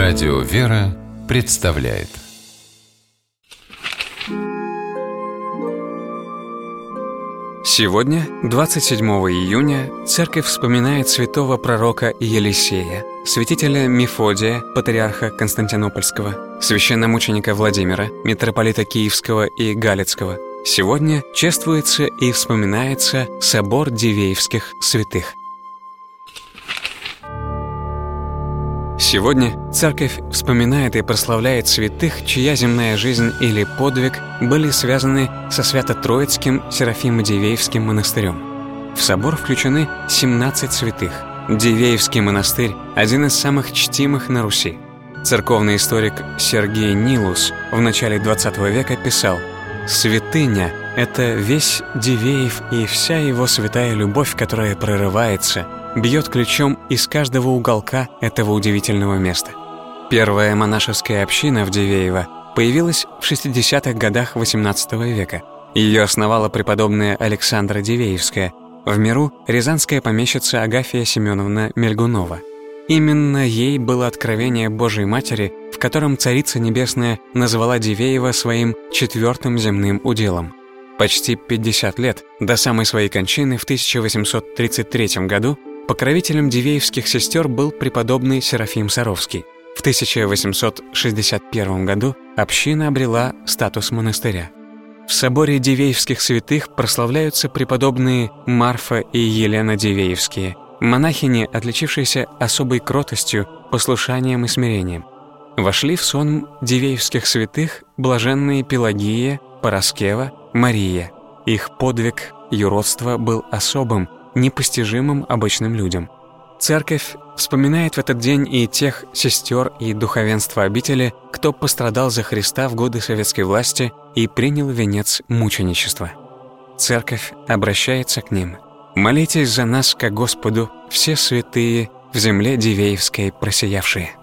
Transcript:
Радио «Вера» представляет. Сегодня, 27 июня, Церковь вспоминает святого пророка Елисея, святителя Мефодия, патриарха Константинопольского, священномученика Владимира, митрополита Киевского и Галицкого. Сегодня чествуется и вспоминается собор Дивеевских святых. Сегодня Церковь вспоминает и прославляет святых, чья земная жизнь или подвиг были связаны со Свято-Троицким Серафимо-Дивеевским монастырем. В собор включены 17 святых. Дивеевский монастырь – один из самых чтимых на Руси. Церковный историк Сергей Нилус в начале XX века писал: «Святыня – это весь Дивеев и вся его святая любовь, которая прорывается, бьет ключом из каждого уголка этого удивительного места». Первая монашеская община в Дивеево появилась в 60-х годах XVIII века. Ее основала преподобная Александра Дивеевская, в миру рязанская помещица Агафья Семеновна Мельгунова. Именно ей было откровение Божией Матери, в котором Царица Небесная назвала Дивеево своим 4-м земным уделом. Почти 50 лет, до самой своей кончины в 1833 году, покровителем дивеевских сестер был преподобный Серафим Саровский. В 1861 году община обрела статус монастыря. В соборе Дивеевских святых прославляются преподобные Марфа и Елена Дивеевские, монахини, отличившиеся особой кротостью, послушанием и смирением. Вошли в сон Дивеевских святых блаженные Пелагия, Параскева, Мария. Их подвиг, юродство был особым, непостижимым обычным людям. Церковь вспоминает в этот день и тех сестер и духовенства обители, кто пострадал за Христа в годы советской власти и принял венец мученичества. Церковь обращается к ним: «Молитесь за нас ко Господу, все святые в земле Дивеевской просиявшие».